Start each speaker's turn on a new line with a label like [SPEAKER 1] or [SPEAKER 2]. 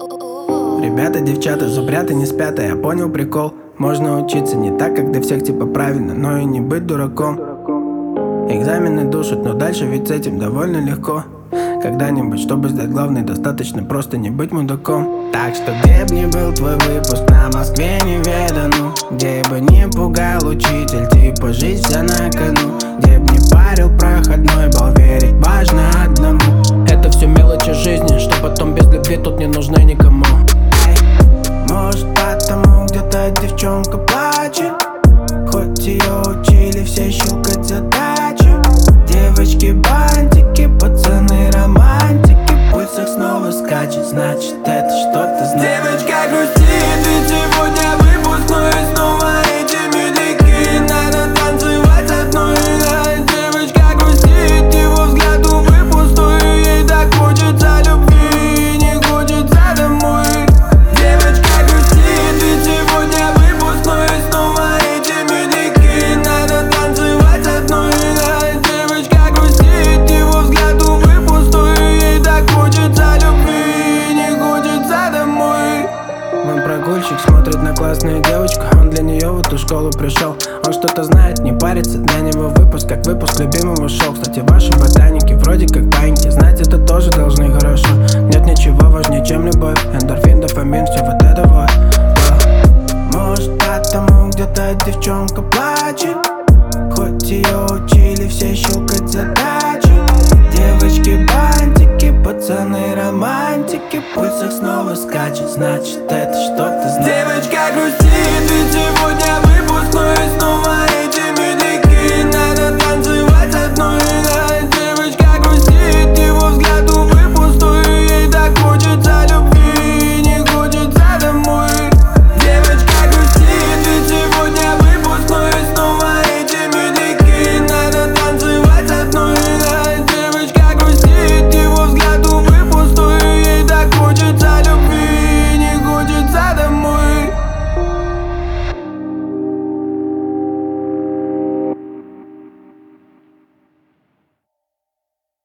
[SPEAKER 1] Ребята, девчата, зубрят и не спят, а я понял прикол. Можно учиться не так, как для всех типа правильно, но и не быть дураком. Экзамены душат, но дальше ведь с этим довольно легко. Когда-нибудь, чтобы сдать главное, достаточно просто не быть мудаком. Так что где б ни был твой выпуск, на Москве неведану, где бы не пугал учитель, типа жизнь вся на кону, где б не парил проходной бал, верить важно одному. Это все мелочи жизни, что потом без любви тут не нужны никому. Может потому где-то девчонка плачет, хоть ее учили все щелкать задачи. Девочки бантики, пацаны романтики, пульс их снова скачет, значит это что-то значит. Девочка грустит, ведь сегодня выпускной, и снова эти медляки, надо танцевать одной. Девочка грустит, его взгляд, увы, пустой, ей так хочется любви, не хочется домой. Девочка грустит, ведь сегодня выпускной, и снова эти медляки, надо танцевать одной. Девочка грустит, его взгляд, увы, пустой, ей так хочется любви, не хочется домой. Мой прогульщик смотрит на классную девочку, он для нее в эту школу пришел. Он что-то знает, не парится, для него выпуск как выпуск любимого шоу. Кстати, ваши ботаники вроде как паньки, знать это тоже должны хорошо. Нет ничего важнее, чем любовь, эндорфин, дофамин, все вот это вот. Может потому где-то девчонка плачет, хоть ее учили все щелкать задачи. Девочки бантики, пацаны романтики, пульс их снова скачет, значит это что-то значит. Девочка грустит, ведь сегодня выпускной, и снова